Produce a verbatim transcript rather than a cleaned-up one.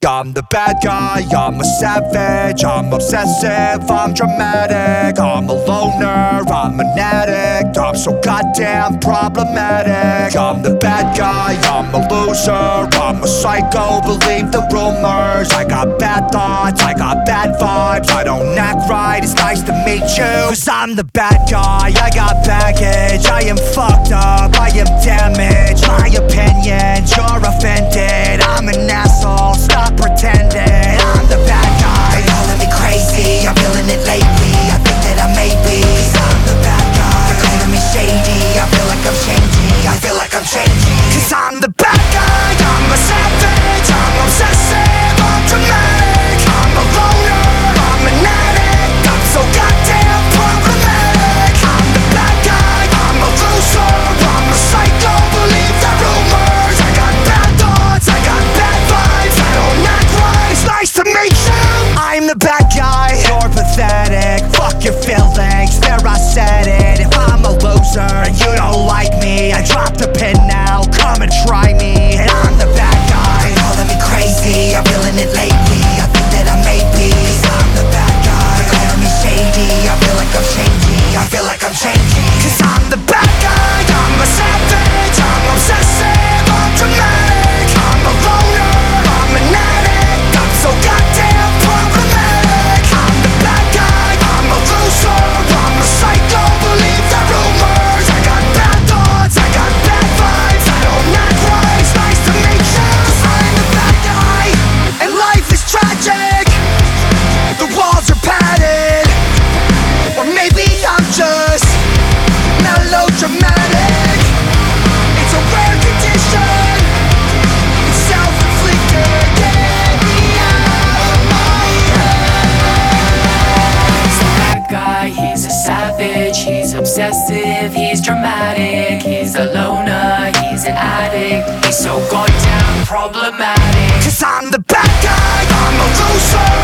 I'm the bad guy, I'm a savage, I'm obsessive, I'm dramatic, I'm a loner, I'm an addict, I'm so goddamn problematic. I'm the bad guy, I'm a loser, I'm a psycho, believe the rumors. I got bad thoughts, I got bad vibes, I don't act right, it's nice to meet you. Cause I'm the bad guy, I got baggage, I am fucked up, I am damaged. My opinions, you're offended, I'm an asshole, stop pretending. I'm the bad guy, they're calling me crazy, I'm feeling it lately, I think that I may be. Cause I'm the bad guy, they're calling me shady, I feel like I'm changing, I feel like I'm changing. Cause I'm the bad guy, I'm a savage, I'm obsessive, I'm dramatic, I'm a loner, I'm an addict, I'm so goddamn problematic. I'm the bad guy, I'm a loser, I'm a psycho, believe the rumors. I got bad thoughts, I got bad vibes, I don't act right, it's nice to meet you. I'm the bad guy, you're pathetic, fuck your feelings, there I said it. If I'm a loser and you don't like me, I dropped a pin now, come and try me. And I'm the bad guy, they're calling me crazy, I'm feeling it lately, I think that I may be. Cause I'm the bad guy, they're calling me shady, I feel like I'm changing, I feel like I'm changing. Cause I'm the bad guy, I'm a savage, I'm obsessive, I'm dramatic, I'm a loner, I'm an addict, I'm so goddamn problematic. I'm the bad guy, I'm a loser, I'm a psycho, believe the rumors. I got bad thoughts, I got bad vibes, I don't act right, it's nice to meet you. Cause I'm the bad guy, and life is tragic, the walls are padded, or maybe I'm just melodramatic. It's a rare condition, it's self-inflicted, get me out of my head. He's the bad guy, he's a savage, he's obsessive, he's dramatic, he's a loner, he's an addict, he's so goddamn problematic. Cause I'm the bad guy, I'm a loser,